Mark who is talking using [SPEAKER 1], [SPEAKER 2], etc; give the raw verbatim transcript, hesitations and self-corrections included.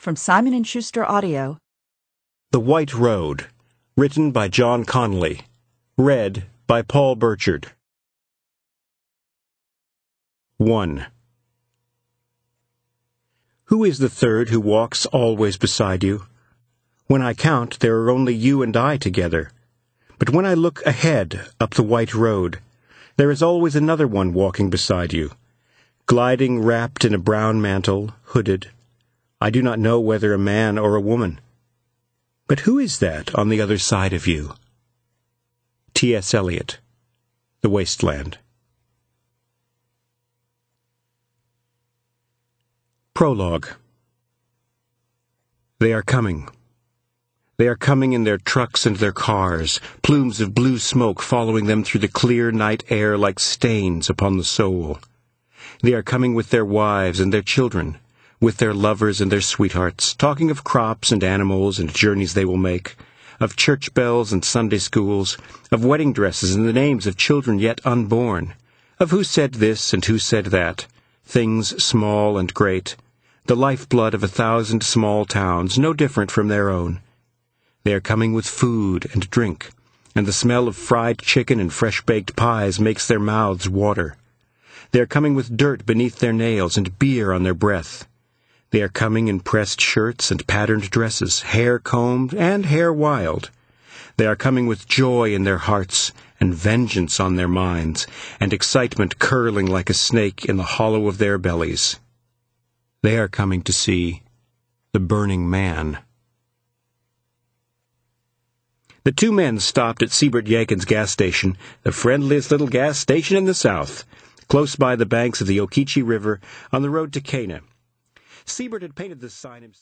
[SPEAKER 1] From Simon and Schuster Audio.
[SPEAKER 2] The White Road, written by John Connolly, read by Paul Burchard. one. Who is the third who walks always beside you? When I count, there are only you and I together. But when I look ahead up the white road, there is always another one walking beside you, gliding wrapped in a brown mantle, hooded. I do not know whether a man or a woman. But who is that on the other side of you? T S Eliot, The Wasteland. Prologue. They are coming. They are coming in their trucks and their cars, plumes of blue smoke following them through the clear night air like stains upon the soul. They are coming with their wives and their children, with their lovers and their sweethearts, talking of crops and animals and journeys they will make, of church bells and Sunday schools, of wedding dresses and the names of children yet unborn, of who said this and who said that, things small and great, the lifeblood of a thousand small towns, no different from their own. They are coming with food and drink, and the smell of fried chicken and fresh-baked pies makes their mouths water. They are coming with dirt beneath their nails and beer on their breath. They are coming in pressed shirts and patterned dresses, hair combed and hair wild. They are coming with joy in their hearts and vengeance on their minds, and excitement curling like a snake in the hollow of their bellies. They are coming to see the Burning Man. The two men stopped at Siebert Yakin's gas station, the friendliest little gas station in the South, close by the banks of the Okeechee River on the road to Cana. Siebert had painted this sign himself.